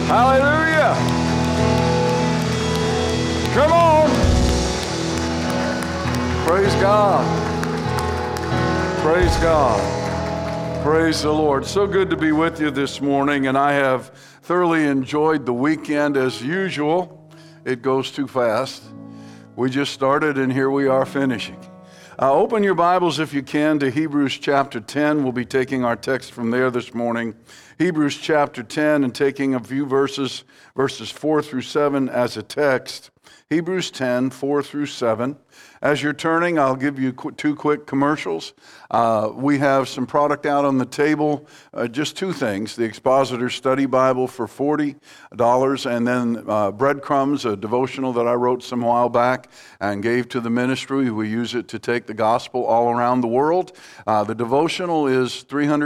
Hallelujah. Come on. Praise God. Praise God. Praise the Lord. So good to be with you this morning, and I have thoroughly enjoyed the weekend as usual. It goes too fast. We just started, and here we are finishing. Open your Bibles, if you can, to Hebrews chapter 10. We'll be taking our text from there this morning. Hebrews chapter 10, and taking a few verses 4 through 7 as a text. Hebrews 10, 4 through 7. As you're turning, I'll give you two quick commercials. We have some product out on the table, just two things. The Expositor Study Bible for $40, and then Breadcrumbs, a devotional that I wrote some while back and gave to the ministry. We use it to take the gospel all around the world. The devotional is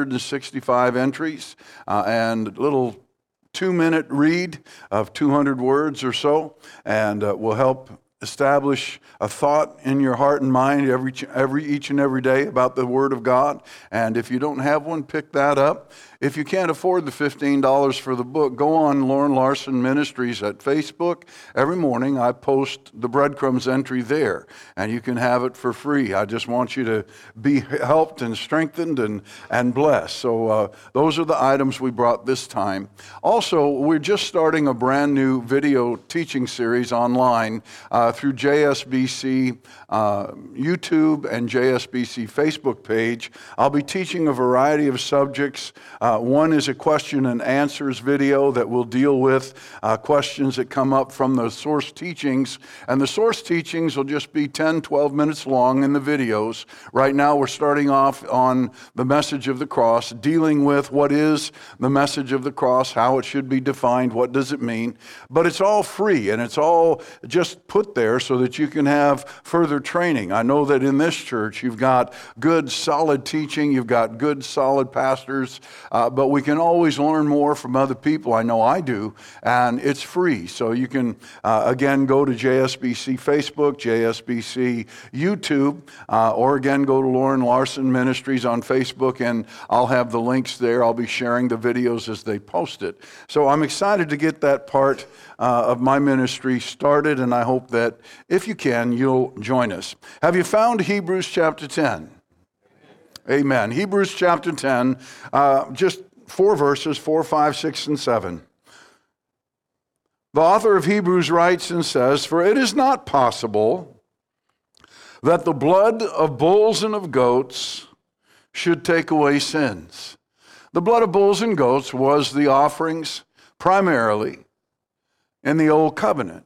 365 entries and a little 2-minute read of 200 words or so, and will help establish a thought in your heart and mind each and every day about the Word of God. And if you don't have one, pick that up. If you can't afford the $15 for the book, go on Lauren Larson Ministries at Facebook. Every morning I post the Breadcrumbs entry there, and you can have it for free. I just want you to be helped and strengthened and blessed. So those are the items we brought this time. Also, we're just starting a brand new video teaching series online through JSBC YouTube and JSBC Facebook page. I'll be teaching a variety of subjects. One is a question and answers video that will deal with questions that come up from the source teachings. And the source teachings will just be 10, 12 minutes long in the videos. Right now we're starting off on the message of the cross, dealing with what is the message of the cross, how it should be defined, what does it mean. But it's all free, and it's all just put there so that you can have further training. I know that in this church you've got good, solid teaching, you've got good, solid pastors, but we can always learn more from other people. I know I do, and it's free. So you can, again, go to JSBC Facebook, JSBC YouTube, or again, go to Lauren Larson Ministries on Facebook, and I'll have the links there. I'll be sharing the videos as they post it. So I'm excited to get that part of my ministry started, and I hope that if you can, you'll join us. Have you found Hebrews chapter 10? Amen. Hebrews chapter 10, just 4 verses, 4, 5, 6, and 7. The author of Hebrews writes and says, "For it is not possible that the blood of bulls and of goats should take away sins." The blood of bulls and goats was the offerings primarily in the Old Covenant.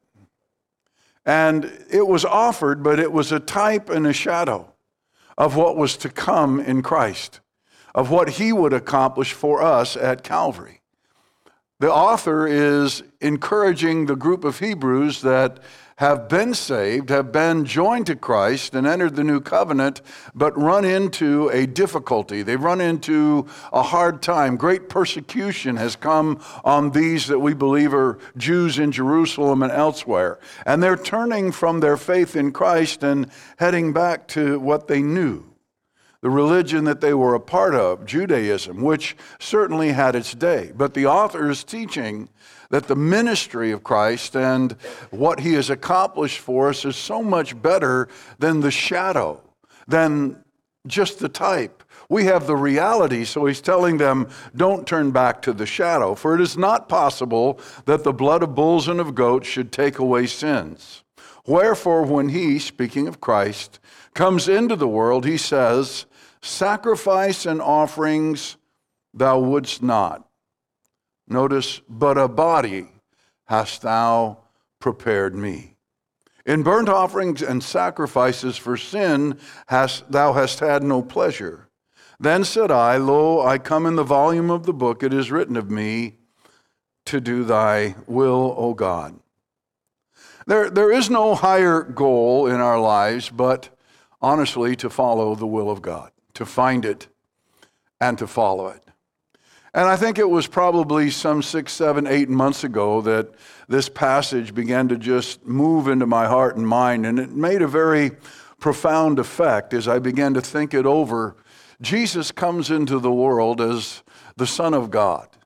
And it was offered, but it was a type and a shadow of what was to come in Christ, of what He would accomplish for us at Calvary. The author is encouraging the group of Hebrews that have been saved, have been joined to Christ and entered the new covenant, but run into a difficulty. They've run into a hard time. Great persecution has come on these that we believe are Jews in Jerusalem and elsewhere. And they're turning from their faith in Christ and heading back to what they knew, the religion that they were a part of, Judaism, which certainly had its day. But the author is teaching that the ministry of Christ and what He has accomplished for us is so much better than the shadow, than just the type. We have the reality, so he's telling them, don't turn back to the shadow, for it is not possible that the blood of bulls and of goats should take away sins. Wherefore, when He, speaking of Christ, comes into the world, He says, "Sacrifice and offerings thou wouldst not." Notice, "but a body hast thou prepared me. In burnt offerings and sacrifices for sin thou hast had no pleasure. Then said I, Lo, I come in the volume of the book, it is written of me, to do thy will, O God." There is no higher goal in our lives but, honestly, to follow the will of God, to find it and to follow it. And I think it was probably some 6, 7, 8 months ago that this passage began to just move into my heart and mind, and it made a very profound effect as I began to think it over. Jesus comes into the world as the Son of God.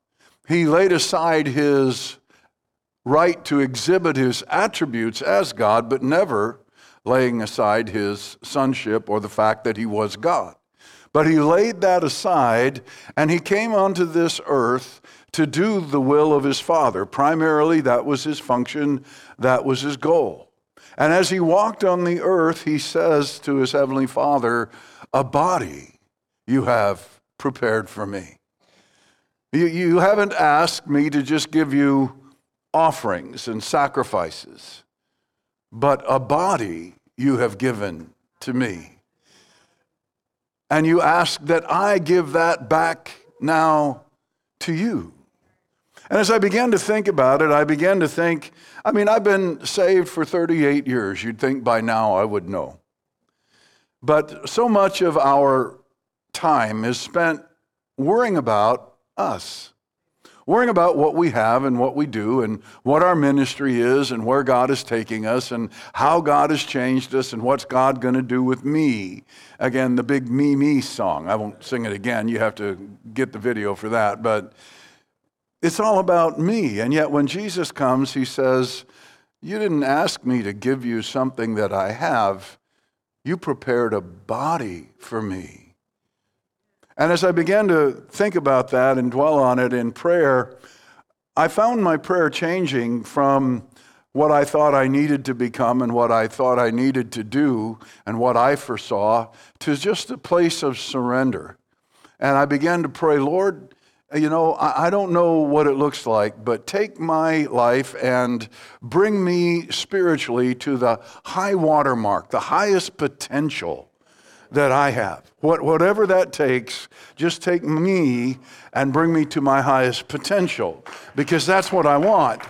He laid aside his right to exhibit his attributes as God, but never laying aside his sonship or the fact that he was God. But he laid that aside, and he came onto this earth to do the will of his Father. Primarily, that was his function, that was his goal. And as he walked on the earth, he says to his heavenly Father, "A body you have prepared for me. You haven't asked me to just give you offerings and sacrifices, but a body you have given to me. And you ask that I give that back now to you." And as I began to think about it, I've been saved for 38 years. You'd think by now I would know. But so much of our time is spent worrying about us, worrying about what we have and what we do and what our ministry is and where God is taking us and how God has changed us and what's God going to do with me. Again, the big me song. I won't sing it again. You have to get the video for that. But it's all about me. And yet when Jesus comes, he says, "You didn't ask me to give you something that I have. You prepared a body for me." And as I began to think about that and dwell on it in prayer, I found my prayer changing from what I thought I needed to become and what I thought I needed to do and what I foresaw to just a place of surrender. And I began to pray, "Lord, I don't know what it looks like, but take my life and bring me spiritually to the high water mark, the highest potential that I have. Whatever that takes, just take me and bring me to my highest potential, because that's what I want."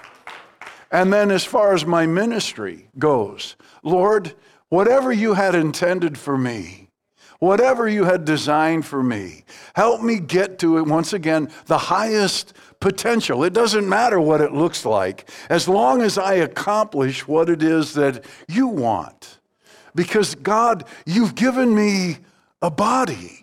And then as far as my ministry goes, "Lord, whatever you had intended for me, whatever you had designed for me, help me get to it once again, the highest potential. It doesn't matter what it looks like, as long as I accomplish what it is that you want. Because God, you've given me a body."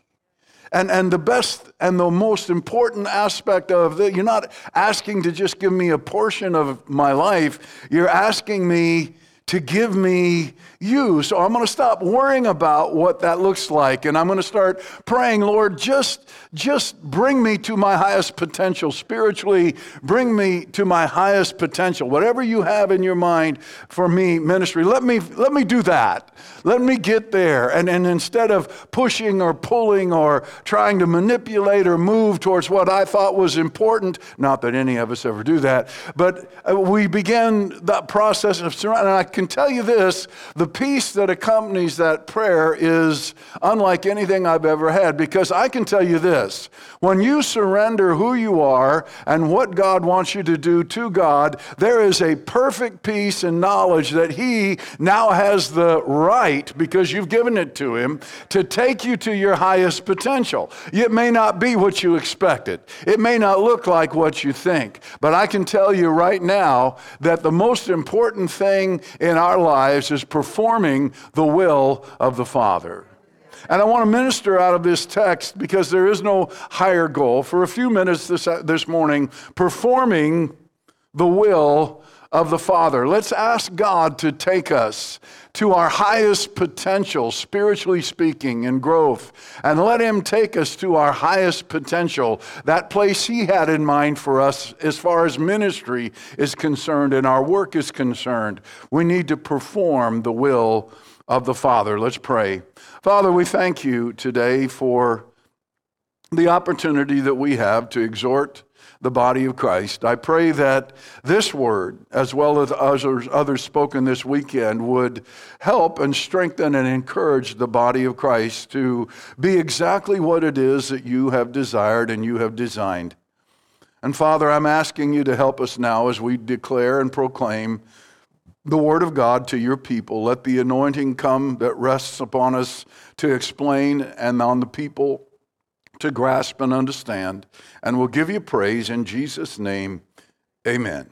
And the best and the most important aspect of that, you're not asking to just give me a portion of my life. You're asking me to give me you. So I'm going to stop worrying about what that looks like. And I'm going to start praying, "Lord, just bring me to my highest potential spiritually. Bring me to my highest potential. Whatever you have in your mind for me, ministry, let me do that. Let me get there." And instead of pushing or pulling or trying to manipulate or move towards what I thought was important, not that any of us ever do that, but we began that process of surrender. And I can tell you this, the peace that accompanies that prayer is unlike anything I've ever had, because I can tell you this, when you surrender who you are and what God wants you to do to God, there is a perfect peace and knowledge that He now has the right, because you've given it to Him, to take you to your highest potential. It may not be what you expected. It may not look like what you think, but I can tell you right now that the most important thing in our lives is performing the will of the Father. And I want to minister out of this text because there is no higher goal. For a few minutes this morning, performing the will of the Father. Let's ask God to take us to our highest potential, spiritually speaking, in growth. And let Him take us to our highest potential, that place He had in mind for us as far as ministry is concerned and our work is concerned. We need to perform the will of the Father. Let's pray. Father, we thank you today for the opportunity that we have to exhort the body of Christ. I pray that this word, as well as others spoken this weekend, would help and strengthen and encourage the body of Christ to be exactly what it is that you have desired and you have designed. And Father, I'm asking you to help us now as we declare and proclaim the word of God to your people. Let the anointing come that rests upon us to explain and on the people to grasp and understand. And we'll give you praise in Jesus' name. Amen.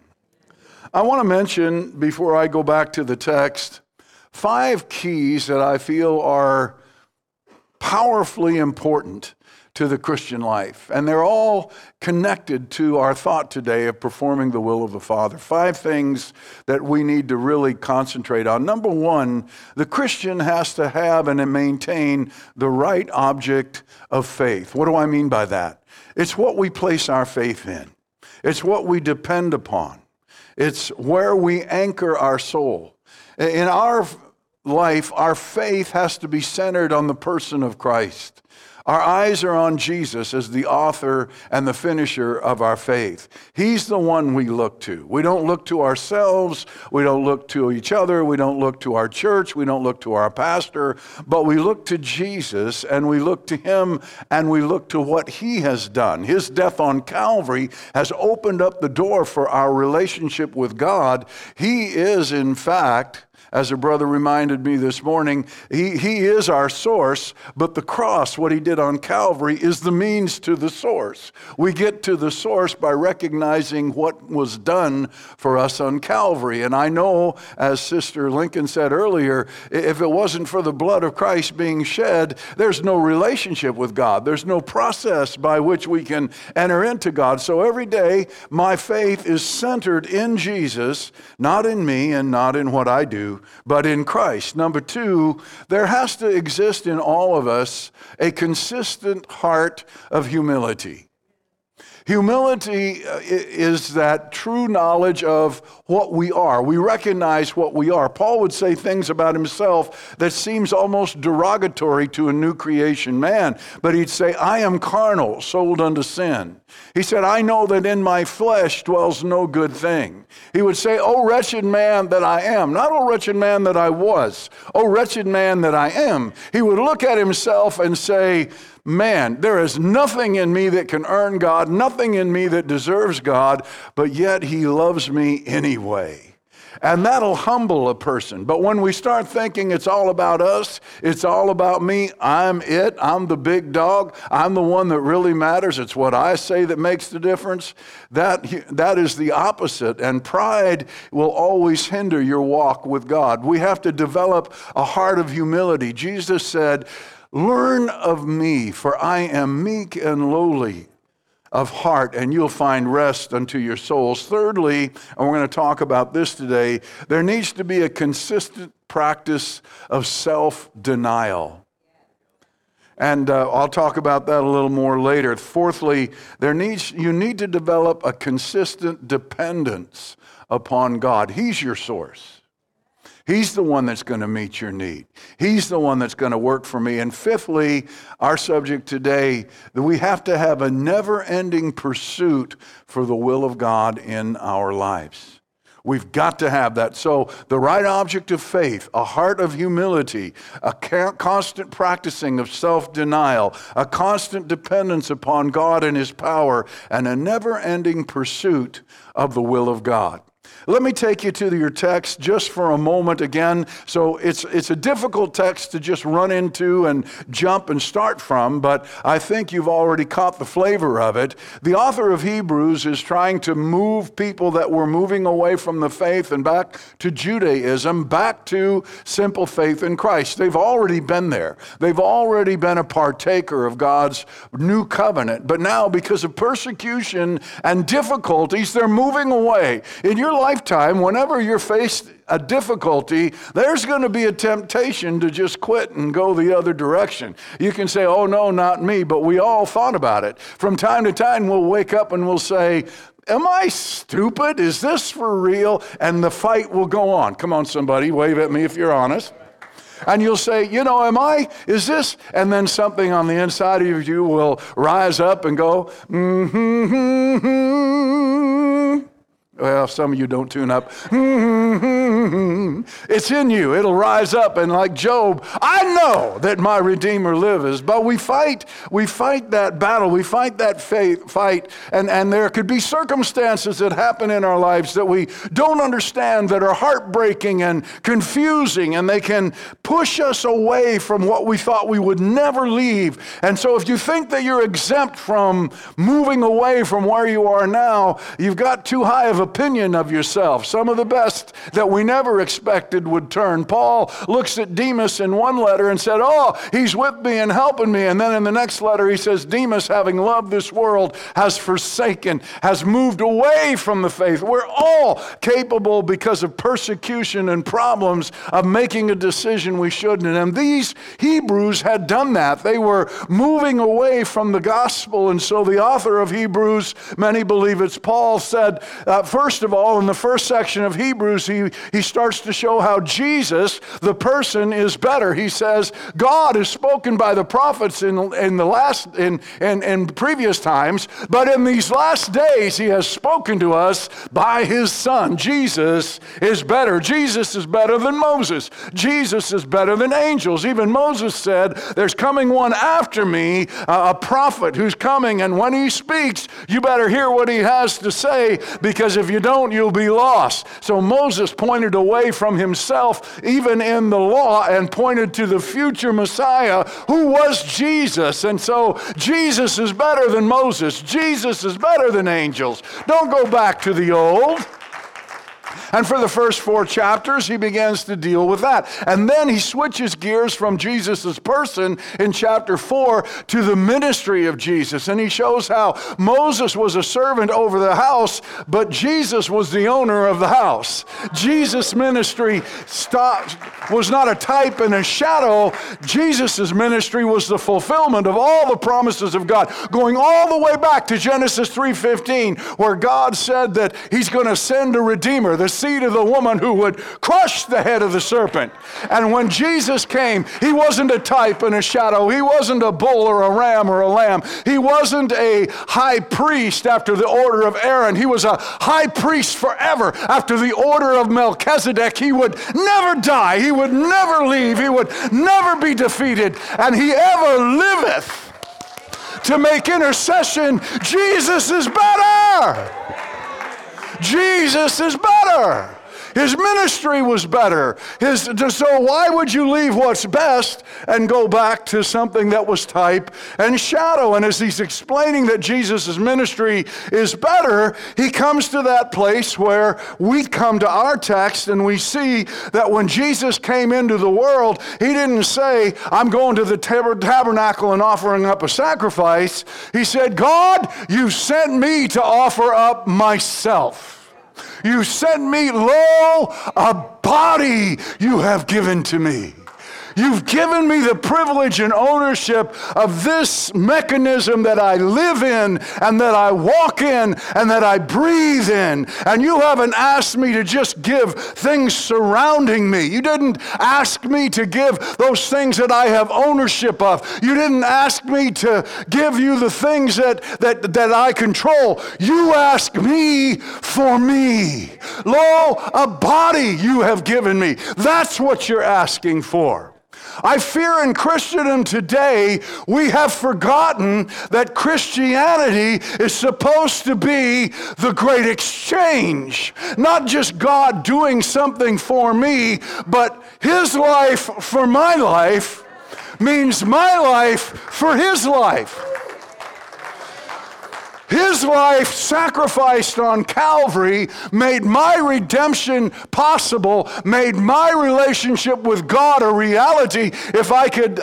I want to mention, before I go back to the text, 5 keys that I feel are powerfully important to the Christian life. And they're all connected to our thought today of performing the will of the Father. 5 things that we need to really concentrate on. Number 1, the Christian has to have and maintain the right object of faith. What do I mean by that? It's what we place our faith in. It's what we depend upon. It's where we anchor our soul. In our life, our faith has to be centered on the person of Christ. Our eyes are on Jesus as the author and the finisher of our faith. He's the one we look to. We don't look to ourselves. We don't look to each other. We don't look to our church. We don't look to our pastor. But we look to Jesus, and we look to him, and we look to what he has done. His death on Calvary has opened up the door for our relationship with God. He is, in fact, as a brother reminded me this morning, he is our source, but the cross, what he did on Calvary, is the means to the source. We get to the source by recognizing what was done for us on Calvary. And I know, as Sister Lincoln said earlier, if it wasn't for the blood of Christ being shed, there's no relationship with God. There's no process by which we can enter into God. So every day, my faith is centered in Jesus, not in me and not in what I do, but in Christ. Number 2, there has to exist in all of us a consistent heart of humility. Humility is that true knowledge of what we are. We recognize what we are. Paul would say things about himself that seems almost derogatory to a new creation man. But he'd say, I am carnal, sold unto sin. He said, I know that in my flesh dwells no good thing. He would say, oh, wretched man that I am. Not oh, wretched man that I was. Oh, wretched man that I am. He would look at himself and say, man, there is nothing in me that can earn God, nothing in me that deserves God, but yet he loves me anyway. And that'll humble a person. But when we start thinking it's all about us, it's all about me, I'm the big dog, I'm the one that really matters, it's what I say that makes the difference, that is the opposite. And pride will always hinder your walk with God. We have to develop a heart of humility. Jesus said, learn of me, for I am meek and lowly of heart, and you'll find rest unto your souls. Thirdly, and we're going to talk about this today, there needs to be a consistent practice of self-denial. And I'll talk about that a little more later. Fourthly, you need to develop a consistent dependence upon God. He's your source. He's the one that's going to meet your need. He's the one that's going to work for me. And fifthly, our subject today, that we have to have a never-ending pursuit for the will of God in our lives. We've got to have that. So the right object of faith, a heart of humility, a constant practicing of self-denial, a constant dependence upon God and his power, and a never-ending pursuit of the will of God. Let me take you to your text just for a moment again. So it's a difficult text to just run into and jump and start from, but I think you've already caught the flavor of it. The author of Hebrews is trying to move people that were moving away from the faith and back to Judaism, back to simple faith in Christ. They've already been there. They've already been a partaker of God's new covenant. But now, because of persecution and difficulties, they're moving away. In your lifetime, whenever you're faced a difficulty, there's going to be a temptation to just quit and go the other direction. You can say, oh no, not me, but we all thought about it. From time to time, we'll wake up and we'll say, am I stupid? Is this for real? And the fight will go on. Come on, somebody, wave at me if you're honest. And you'll say, is this? And then something on the inside of you will rise up and go, Well, some of you don't tune up. It's in you. It'll rise up. And like Job, I know that my Redeemer lives. But we fight that battle. We fight that fight. And there could be circumstances that happen in our lives that we don't understand, that are heartbreaking and confusing. And they can push us away from what we thought we would never leave. And so if you think that you're exempt from moving away from where you are now, you've got too high of opinion opinion of yourself. Some of the best that we never expected would turn. Paul looks at Demas in one letter and said, oh, he's with me and helping me. And then in the next letter he says, Demas, having loved this world, has forsaken, has moved away from the faith. We're all capable, because of persecution and problems, of making a decision we shouldn't. And these Hebrews had done that. They were moving away from the gospel. And so the author of Hebrews, many believe it's Paul, said, first of all, in the first section of Hebrews, he starts to show how Jesus, the person, is better. He says, God has spoken by the prophets in previous times, but in these last days he has spoken to us by his Son. Jesus is better. Jesus is better than Moses. Jesus is better than angels. Even Moses said, there's coming one after me, a prophet who's coming, and when he speaks, you better hear what he has to say, because if you don't, you'll be lost. So Moses pointed away from himself, even in the law, and pointed to the future Messiah, who was Jesus. And so Jesus is better than Moses. Jesus is better than angels. Don't go back to the old. And for the first 4 chapters, he begins to deal with that. And then he switches gears from Jesus' person in chapter 4 to the ministry of Jesus. And he shows how Moses was a servant over the house, but Jesus was the owner of the house. Jesus' ministry was not a type and a shadow. Jesus' ministry was the fulfillment of all the promises of God, going all the way back to Genesis 3:15, where God said that he's going to send a Redeemer, the seed of the woman who would crush the head of the serpent. And when Jesus came, he wasn't a type and a shadow. He wasn't a bull or a ram or a lamb. He wasn't a high priest after the order of Aaron. He was a high priest forever after the order of Melchizedek. He would never die. He would never leave. He would never be defeated. And he ever liveth to make intercession. Jesus is better. Jesus is better. His ministry was better. So why would you leave what's best and go back to something that was type and shadow? And as he's explaining that Jesus' ministry is better, he comes to that place where we come to our text and we see that when Jesus came into the world, he didn't say, I'm going to the tabernacle and offering up a sacrifice. He said, God, you sent me to offer up myself. You sent me, lo, a body you have given to me. You've given me the privilege and ownership of this mechanism that I live in and that I walk in and that I breathe in. And you haven't asked me to just give things surrounding me. You didn't ask me to give those things that I have ownership of. You didn't ask me to give you the things that I control. You asked me for me. Lo, a body you have given me. That's what you're asking for. I fear in Christendom today, we have forgotten that Christianity is supposed to be the great exchange. Not just God doing something for me, but his life for my life means my life for his life. His life sacrificed on Calvary made my redemption possible, made my relationship with God a reality if I could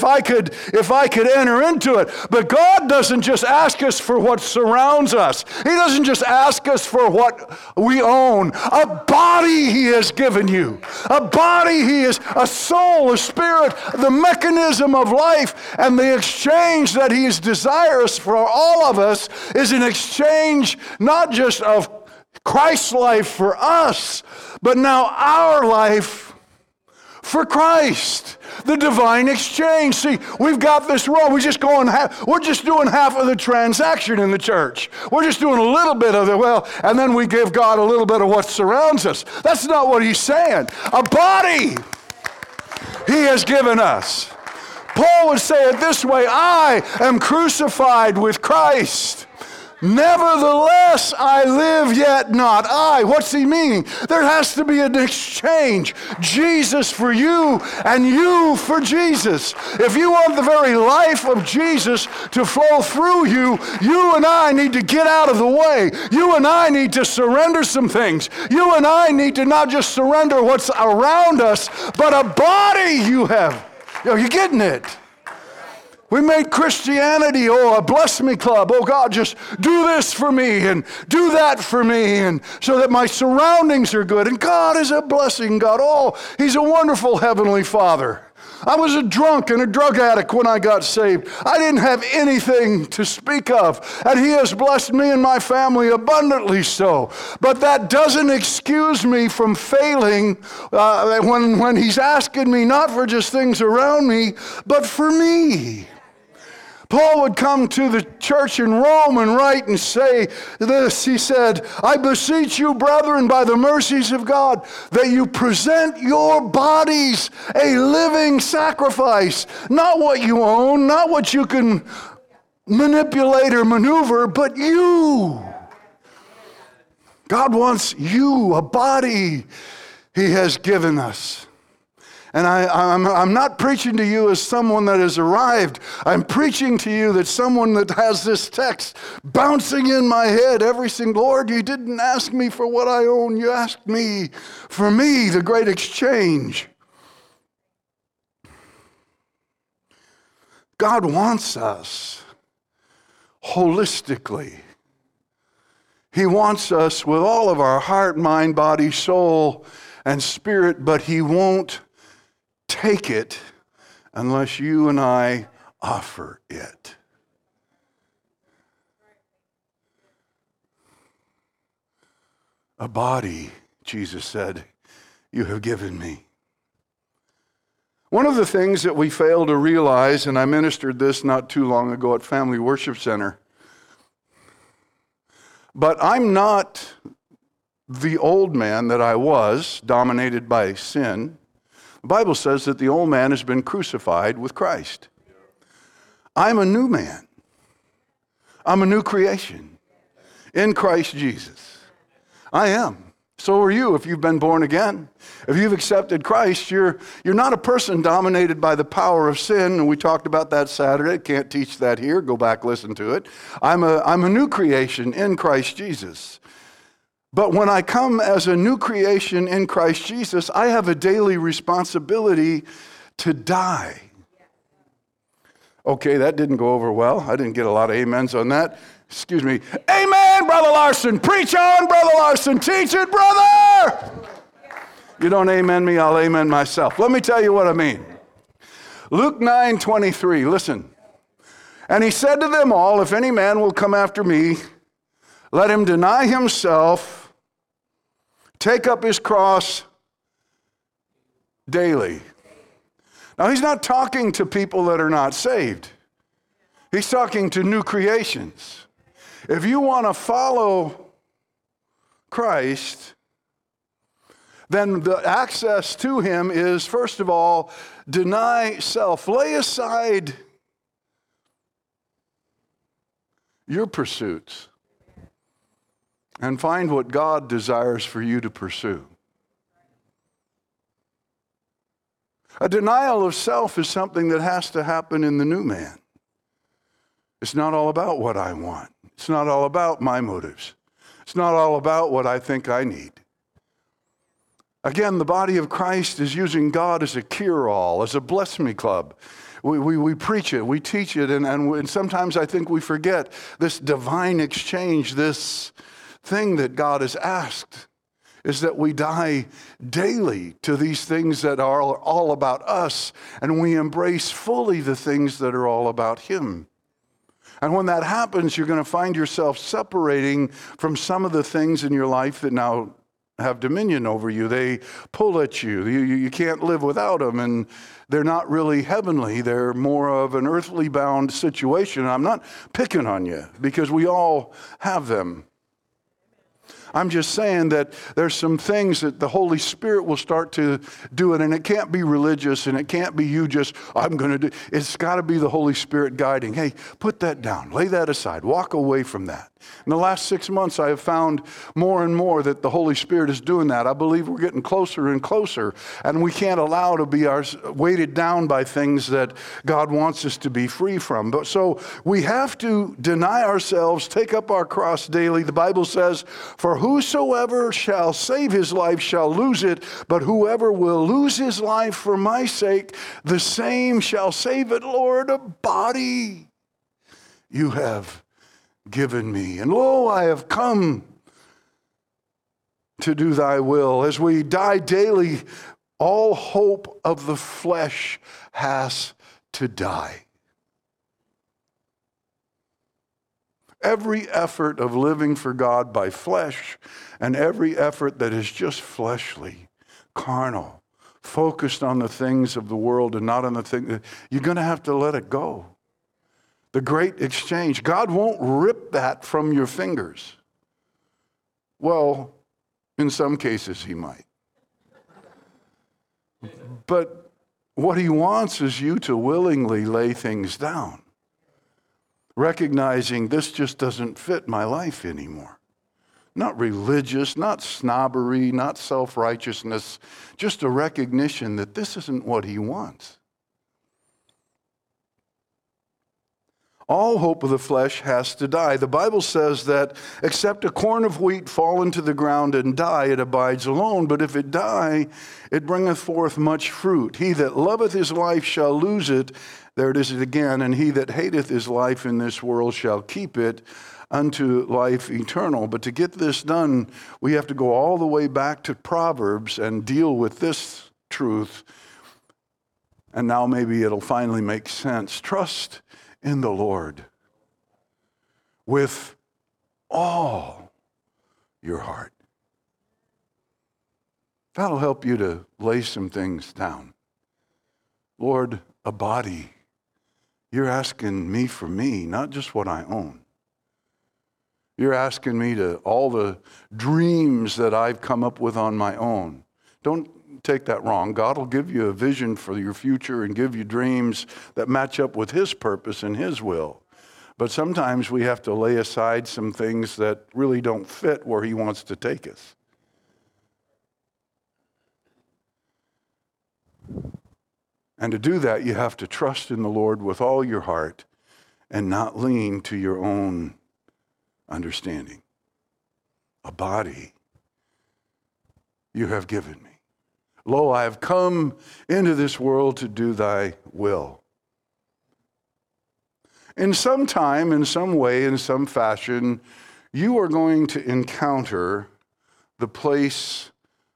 enter into it. But God doesn't just ask us for what surrounds us. He doesn't just ask us for what we own. A body he has given you. A body he is, a soul, a spirit, the mechanism of life, and the exchange that he is desirous for all of us is an exchange not just of Christ's life for us, but now our life for Christ. The divine exchange. See, we've got this wrong. We're just doing half of the transaction in the church. We're just doing a little bit of it, and then we give God a little bit of what surrounds us. That's not what he's saying. A body he has given us. Paul would say it this way, I am crucified with Christ. Nevertheless, I live, yet not I. What's he meaning? There has to be an exchange. Jesus for you and you for Jesus. If you want the very life of Jesus to flow through you, you and I need to get out of the way. You and I need to surrender some things. You and I need to not just surrender what's around us, but a body you have. You're getting it. We made Christianity, a bless me club. Oh, God, just do this for me and do that for me, and so that my surroundings are good. And God is a blessing God. Oh, he's a wonderful heavenly Father. I was a drunk and a drug addict when I got saved. I didn't have anything to speak of, and he has blessed me and my family abundantly so. But that doesn't excuse me from failing when he's asking me not for just things around me, but for me. Paul would come to the church in Rome and write and say this. He said, I beseech you, brethren, by the mercies of God, that you present your bodies a living sacrifice. Not what you own, not what you can manipulate or maneuver, but you. God wants you, a body he has given us. And I'm not preaching to you as someone that has arrived. I'm preaching to you that someone that has this text bouncing in my head every single, Lord, you didn't ask me for what I own. You asked me for me, the great exchange. God wants us holistically. He wants us with all of our heart, mind, body, soul, and spirit, but he won't take it unless you and I offer it. A body, Jesus said, you have given me. One of the things that we fail to realize, and I ministered this not too long ago at Family Worship Center, but I'm not the old man that I was, dominated by sin. The Bible says that the old man has been crucified with Christ. I'm a new man. I'm a new creation in Christ Jesus. I am. So are you if you've been born again. If you've accepted Christ, you're not a person dominated by the power of sin, and we talked about that Saturday. Can't teach that here. Go back, listen to it. I'm a new creation in Christ Jesus. But when I come as a new creation in Christ Jesus, I have a daily responsibility to die. Okay, that didn't go over well. I didn't get a lot of amens on that. Excuse me. Amen, Brother Larson. Preach on, Brother Larson. Teach it, brother. You don't amen me, I'll amen myself. Let me tell you what I mean. Luke 9:23, listen. And he said to them all, if any man will come after me, let him deny himself, take up his cross daily. Now, he's not talking to people that are not saved. He's talking to new creations. If you want to follow Christ, then the access to him is, first of all, deny self. Lay aside your pursuits and find what God desires for you to pursue. A denial of self is something that has to happen in the new man. It's not all about what I want. It's not all about my motives. It's not all about what I think I need. Again, the body of Christ is using God as a cure-all, as a bless me club. We preach it, we teach it, and sometimes I think we forget this divine exchange, this thing that God has asked is that we die daily to these things that are all about us, and we embrace fully the things that are all about him. And when that happens, you're going to find yourself separating from some of the things in your life that now have dominion over you. They pull at you. You can't live without them, and they're not really heavenly. They're more of an earthly bound situation. I'm not picking on you because we all have them. I'm just saying that there's some things that the Holy Spirit will start to do it, and it can't be religious, and it can't be you just, I'm going to do. It's got to be the Holy Spirit guiding. Hey, put that down. Lay that aside. Walk away from that. In the last 6 months, I have found more and more that the Holy Spirit is doing that. I believe we're getting closer and closer, and we can't allow to be weighted down by things that God wants us to be free from. But so we have to deny ourselves, take up our cross daily. The Bible says, for whosoever shall save his life shall lose it, but whoever will lose his life for my sake, the same shall save it. Lord, a body you have given me. And lo, I have come to do thy will. As we die daily, all hope of the flesh has to die. Every effort of living for God by flesh and every effort that is just fleshly, carnal, focused on the things of the world and not on the things, you're going to have to let it go. The great exchange. God won't rip that from your fingers. Well, in some cases he might. But what he wants is you to willingly lay things down, recognizing this just doesn't fit my life anymore. Not religious, not snobbery, not self-righteousness, just a recognition that this isn't what he wants. All hope of the flesh has to die. The Bible says that except a corn of wheat fall into the ground and die, it abides alone. But if it die, it bringeth forth much fruit. He that loveth his life shall lose it. There it is again. And he that hateth his life in this world shall keep it unto life eternal. But to get this done, we have to go all the way back to Proverbs and deal with this truth. And now maybe it'll finally make sense. Trust in the Lord with all your heart. That'll help you to lay some things down. Lord, a body. You're asking me for me, not just what I own. You're asking me to all the dreams that I've come up with on my own. Don't take that wrong. God will give you a vision for your future and give you dreams that match up with his purpose and his will. But sometimes we have to lay aside some things that really don't fit where he wants to take us. And to do that, you have to trust in the Lord with all your heart and not lean to your own understanding. A body you have given me. Lo, I have come into this world to do thy will. In some time, in some way, in some fashion, you are going to encounter the place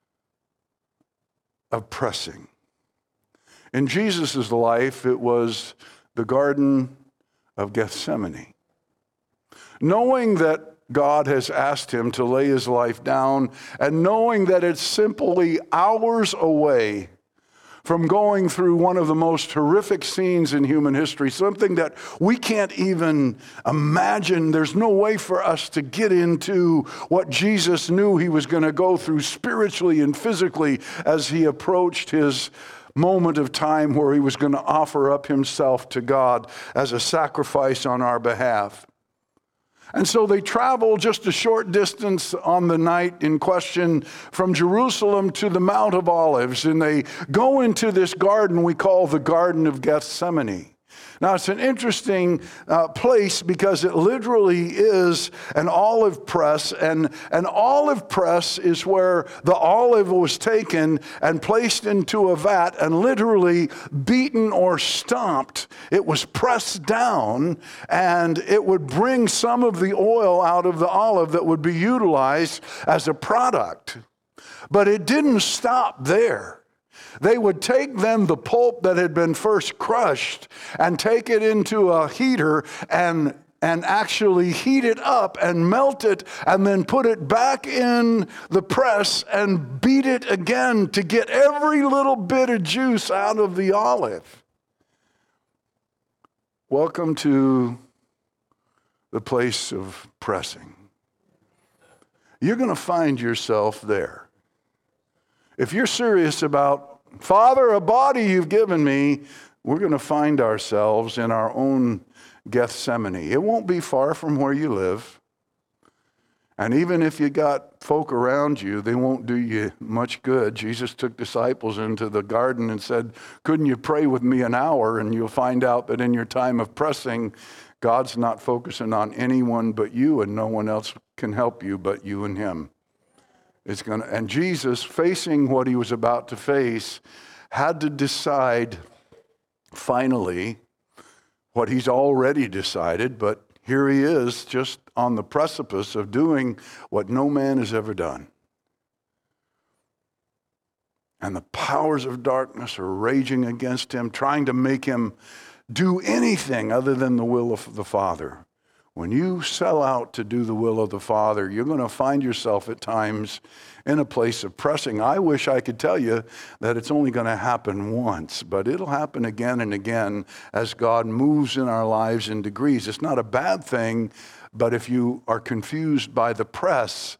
of pressing. In Jesus' life, it was the Garden of Gethsemane. Knowing that God has asked him to lay his life down, and knowing that it's simply hours away from going through one of the most horrific scenes in human history, something that we can't even imagine. There's no way for us to get into what Jesus knew he was going to go through spiritually and physically as he approached his moment of time where he was going to offer up himself to God as a sacrifice on our behalf. And so they travel just a short distance on the night in question from Jerusalem to the Mount of Olives, and they go into this garden we call the Garden of Gethsemane. Now, it's an interesting place because it literally is an olive press, and an olive press is where the olive was taken and placed into a vat and literally beaten or stomped. It was pressed down, and it would bring some of the oil out of the olive that would be utilized as a product. But it didn't stop there. They would take then the pulp that had been first crushed and take it into a heater and actually heat it up and melt it and then put it back in the press and beat it again to get every little bit of juice out of the olive. Welcome to the place of pressing. you're going to find yourself there. If you're serious about, Father, a body you've given me, we're going to find ourselves in our own Gethsemane. It won't be far from where you live. And even if you got folk around you, they won't do you much good. Jesus took disciples into the garden and said, couldn't you pray with me an hour? And you'll find out that in your time of pressing, God's not focusing on anyone but you, and no one else can help you but you and him. And Jesus, facing what he was about to face, had to decide finally what he's already decided, but here he is just on the precipice of doing what no man has ever done. And the powers of darkness are raging against him, trying to make him do anything other than the will of the Father. When you sell out to do the will of the Father, you're going to find yourself at times in a place of pressing. I wish I could tell you that it's only going to happen once, but it'll happen again and again as God moves in our lives in degrees. It's not a bad thing, but if you are confused by the press,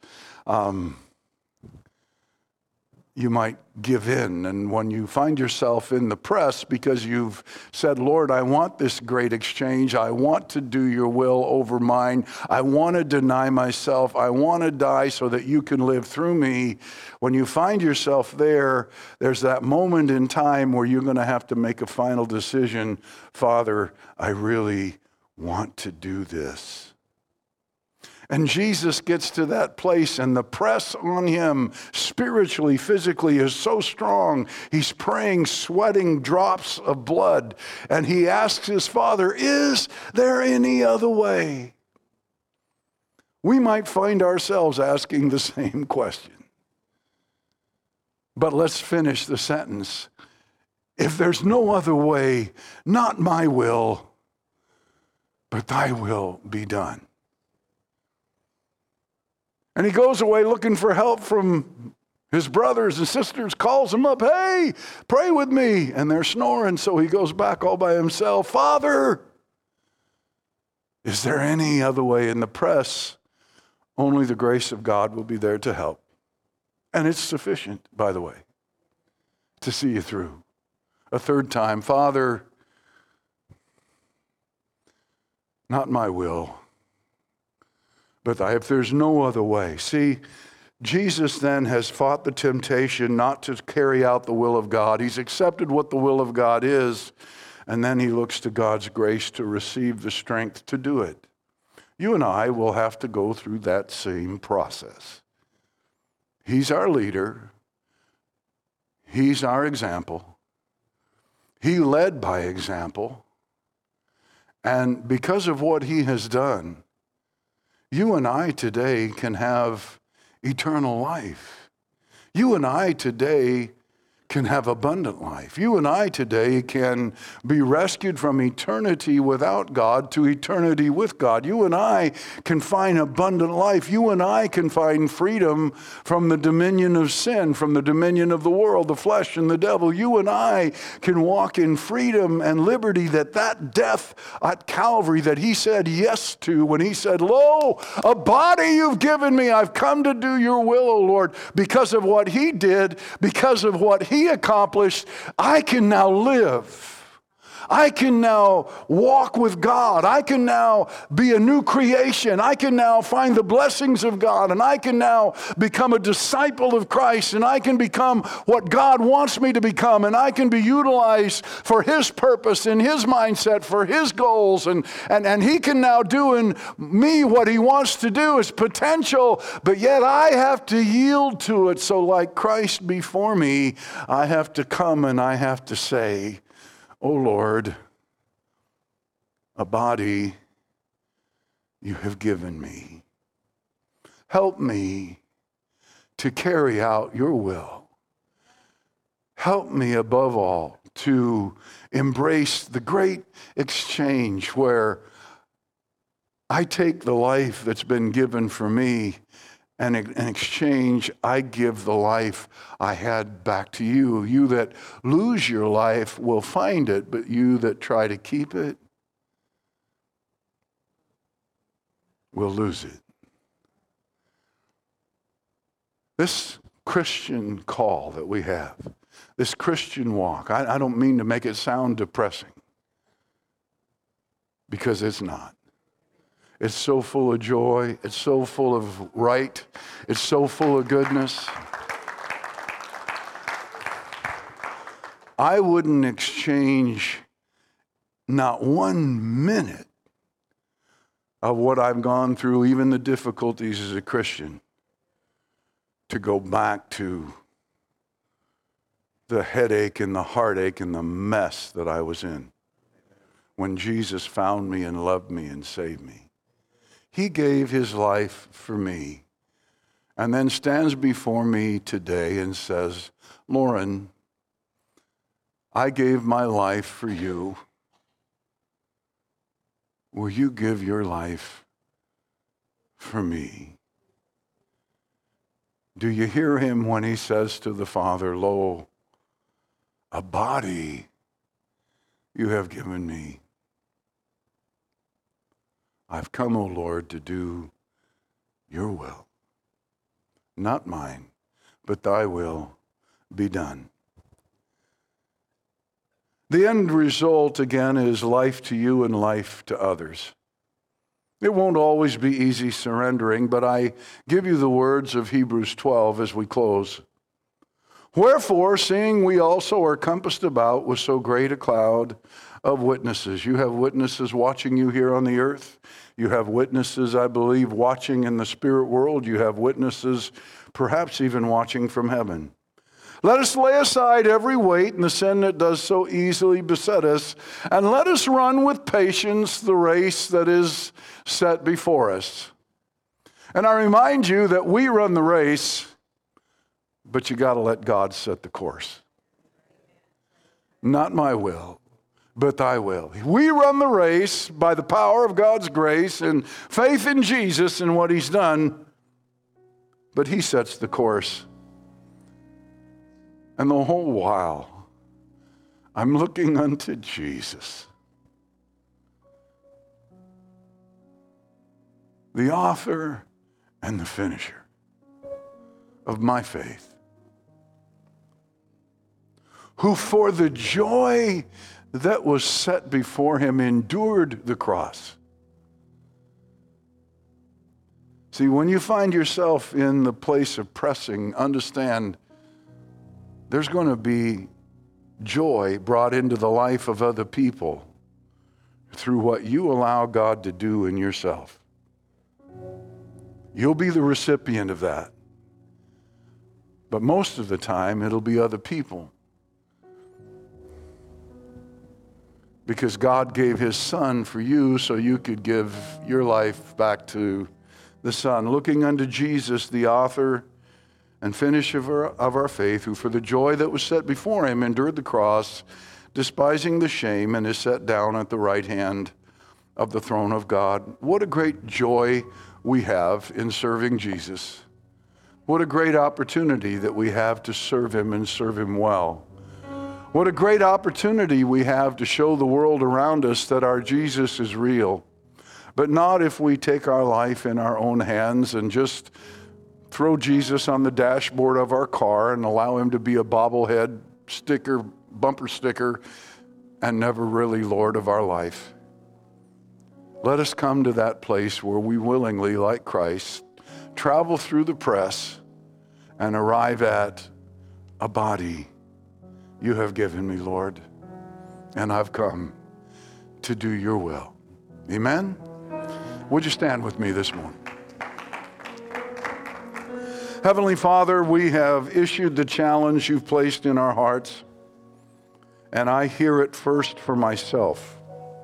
you might give in. And when you find yourself in the press because you've said, Lord, I want this great exchange. I want to do your will over mine. I want to deny myself. I want to die so that you can live through me. When you find yourself there, there's that moment in time where you're going to have to make a final decision. Father, I really want to do this. And Jesus gets to that place, and the press on him spiritually, physically is so strong. He's praying, sweating drops of blood. And he asks his Father, is there any other way? We might find ourselves asking the same question. But let's finish the sentence. If there's no other way, not my will, but thy will be done. And he goes away looking for help from his brothers and sisters, calls them up, hey, pray with me. And they're snoring, so he goes back all by himself. Father, is there any other way? In the press, only the grace of God will be there to help. And it's sufficient, by the way, to see you through. A third time, Father, not my will, but if there's no other way. See, Jesus then has fought the temptation not to carry out the will of God. He's accepted what the will of God is, and then he looks to God's grace to receive the strength to do it. You and I will have to go through that same process. He's our leader. He's our example. He led by example. And because of what he has done, you and I today can have eternal life. You and I today can have abundant life. You and I today can be rescued from eternity without God to eternity with God. You and I can find abundant life. You and I can find freedom from the dominion of sin, from the dominion of the world, the flesh, and the devil. You and I can walk in freedom and liberty that death at Calvary that he said yes to when he said, lo, a body you've given me. I've come to do your will, O Lord. Because of what he did, because of what he accomplished, I can now live. I can now walk with God. I can now be a new creation. I can now find the blessings of God, and I can now become a disciple of Christ, and I can become what God wants me to become, and I can be utilized for his purpose and his mindset, for his goals, and he can now do in me what he wants to do is potential, but yet I have to yield to it. So like Christ before me, I have to come and I have to say, O Lord, a body you have given me. Help me to carry out your will. Help me above all to embrace the great exchange where I take the life that's been given for me, and in exchange, I give the life I had back to you. You that lose your life will find it, but you that try to keep it will lose it. This Christian call that we have, this Christian walk, I don't mean to make it sound depressing, because it's not. It's so full of joy. It's so full of right. It's so full of goodness. I wouldn't exchange not 1 minute of what I've gone through, even the difficulties as a Christian, to go back to the headache and the heartache and the mess that I was in when Jesus found me and loved me and saved me. He gave his life for me and then stands before me today and says, Lauren, I gave my life for you. Will you give your life for me? Do you hear him when he says to the Father, lo, a body you have given me. I've come, O Lord, to do your will. Not mine, but thy will be done. The end result, again, is life to you and life to others. It won't always be easy surrendering, but I give you the words of Hebrews 12 as we close. Wherefore, seeing we also are compassed about with so great a cloud of witnesses. You have witnesses watching you here on the earth. You have witnesses, I believe, watching in the spirit world. You have witnesses perhaps even watching from heaven. Let us lay aside every weight and the sin that does so easily beset us, and let us run with patience the race that is set before us. And I remind you that we run the race, but you got to let God set the course. Not my will, but thy will. We run the race by the power of God's grace and faith in Jesus and what he's done, but he sets the course. And the whole while, I'm looking unto Jesus, the author and the finisher of my faith, who for the joy that was set before him endured the cross. See, when you find yourself in the place of pressing, understand there's going to be joy brought into the life of other people through what you allow God to do in yourself. You'll be the recipient of that. But most of the time, it'll be other people. Because God gave his Son for you so you could give your life back to the Son. Looking unto Jesus, the author and finisher of our faith, who for the joy that was set before him endured the cross, despising the shame, and is set down at the right hand of the throne of God. What a great joy we have in serving Jesus. What a great opportunity that we have to serve him and serve him well. What a great opportunity we have to show the world around us that our Jesus is real. But not if we take our life in our own hands and just throw Jesus on the dashboard of our car and allow him to be a bobblehead sticker, bumper sticker, and never really Lord of our life. Let us come to that place where we willingly, like Christ, travel through the press and arrive at a body you have given me, Lord, and I've come to do your will. Amen? Would you stand with me this morning? Heavenly Father, we have issued the challenge you've placed in our hearts, and I hear it first for myself.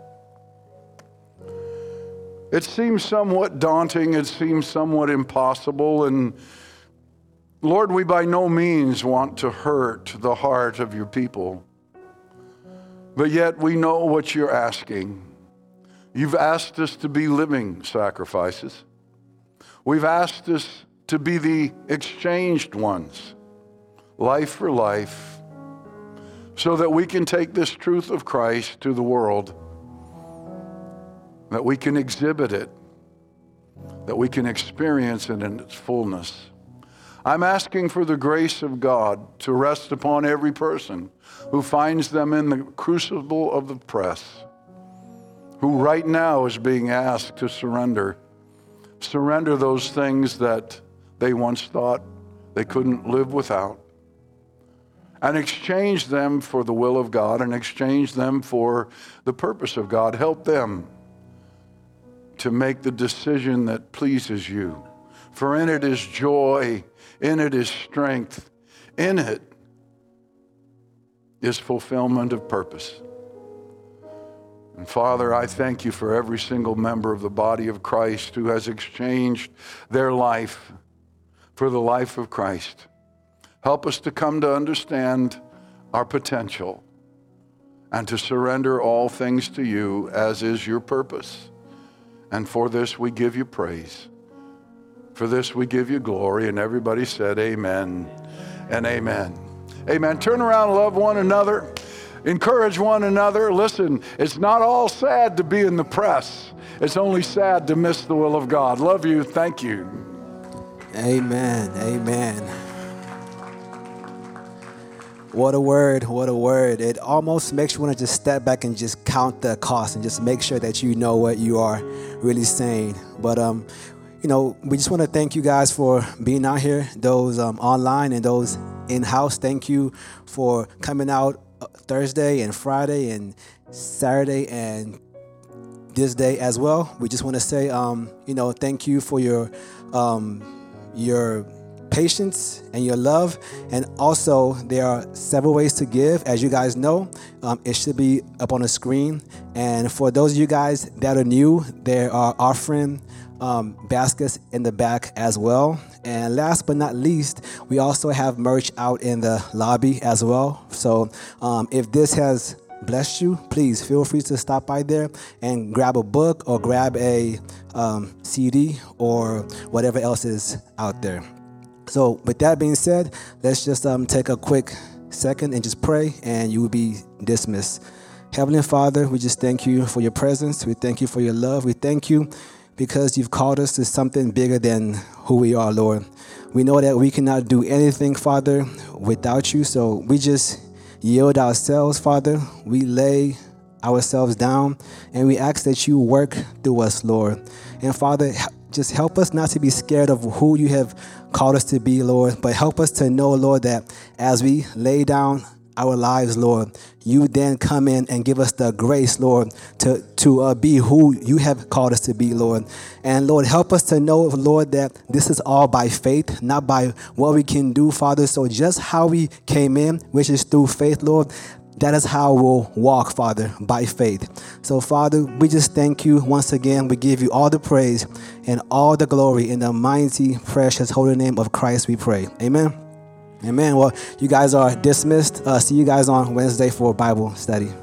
It seems somewhat daunting, it seems somewhat impossible, and Lord, we by no means want to hurt the heart of your people, but yet we know what you're asking. You've asked us to be living sacrifices. We've asked us to be the exchanged ones, life for life, so that we can take this truth of Christ to the world, that we can exhibit it, that we can experience it in its fullness. I'm asking for the grace of God to rest upon every person who finds them in the crucible of the press, who right now is being asked to surrender those things that they once thought they couldn't live without, and exchange them for the will of God and exchange them for the purpose of God. Help them to make the decision that pleases you. For in it is joy, in it is strength, in it is fulfillment of purpose. And Father, I thank you for every single member of the body of Christ who has exchanged their life for the life of Christ. Help us to come to understand our potential and to surrender all things to you as is your purpose. And for this we give you praise. For this we give you glory. And everybody said amen and amen. Amen. Turn around and love one another. Encourage one another. Listen, it's not all sad to be in the press. It's only sad to miss the will of God. Love you. Thank you. Amen. Amen. What a word. What a word. It almost makes you want to just step back and just count the cost and just make sure that you know what you are really saying. But, we just want to thank you guys for being out here, those online and those in-house. Thank you for coming out Thursday and Friday and Saturday and this day as well. We just want to say, thank you for your patience and your love. And also, there are several ways to give. As you guys know, it should be up on the screen. And for those of you guys that are new, there are offering baskets in the back as well. And last but not least, we also have merch out in the lobby as well. So if this has blessed you, please feel free to stop by there and grab a book or grab a CD or whatever else is out there. So with that being said, let's just take a quick second and just pray, and you will be dismissed. Heavenly Father, we just thank you for your presence. We thank you for your love. We thank you because you've called us to something bigger than who we are, Lord. We know that we cannot do anything, Father, without you. So we just yield ourselves, Father. We lay ourselves down, and we ask that you work through us, Lord. And Father, just help us not to be scared of who you have called us to be, Lord, but help us to know, Lord, that as we lay down our lives, Lord, you then come in and give us the grace, Lord, to be who you have called us to be, Lord. And Lord, help us to know, Lord, that this is all by faith, not by what we can do, Father. So just how we came in, which is through faith, Lord, that is how we'll walk, Father, by faith. So, Father, we just thank you once again. We give you all the praise and all the glory in the mighty, precious, holy name of Christ we pray. Amen. Amen. Well, you guys are dismissed. See you guys on Wednesday for Bible study.